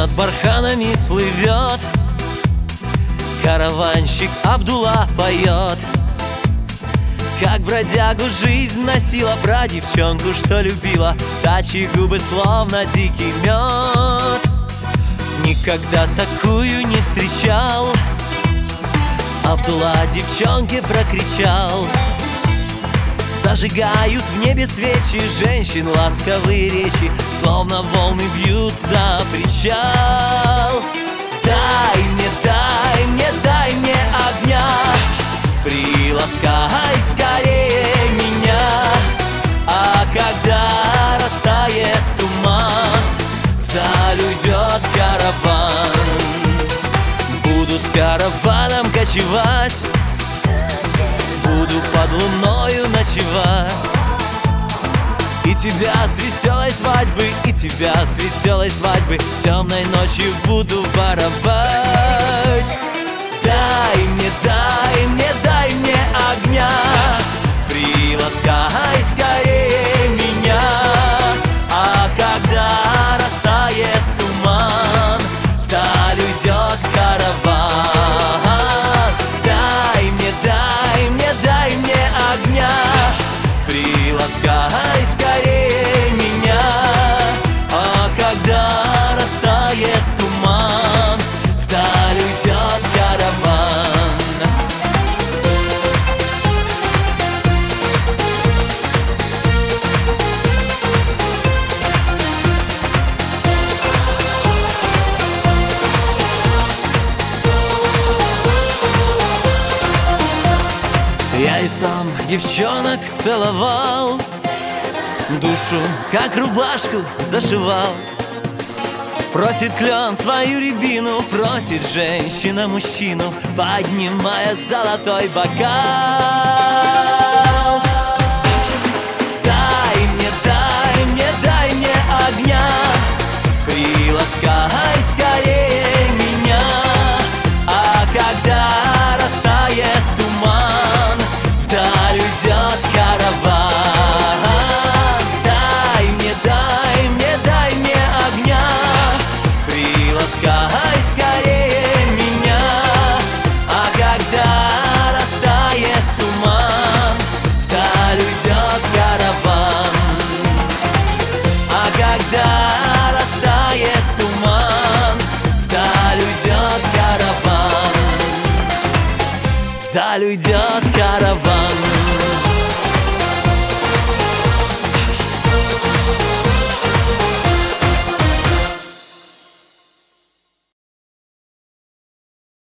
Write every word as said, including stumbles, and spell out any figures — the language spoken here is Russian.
над барханами плывет, караванщик Абдулла поет. Как бродягу жизнь носила, про девчонку, что любила, та, чьи губы словно дикий мед. Никогда такую не встречал, Абдулла девчонке прокричал. Зажигают в небе свечи, женщин ласковые речи, словно волны бьются о причал. Дай мне, дай мне, дай мне огня, приласкай скорее меня. А когда растает туман, вдаль уйдет караван. Буду с караваном кочевать, буду под луною ночевать. И тебя с веселой свадьбы, и тебя с веселой свадьбы темной ночью буду воровать. Дай мне, дай мне, дай мне огня, приласкай скорее меня. А когда растает туман, вдаль уйдет караван. Дай мне, дай мне, дай мне огня, приласкай скорее меня. А когда растает туман, вдаль уйдет караван. Я и сам девчонок целовал, душу как рубашку зашивал. Просит клен свою рябину, просит женщина мужчину, поднимая золотой бокал. Дай мне, дай мне, дай мне огня, приласкай скорее меня. А когда растает туман, вдаль уйдет караван. Дай мне, дай мне, дай мне огня, приласкай скорее меня. А когда растает туман, вдаль уйдет караван. А когда растает туман, вдаль уйдет караван. Вдаль уйдет караван.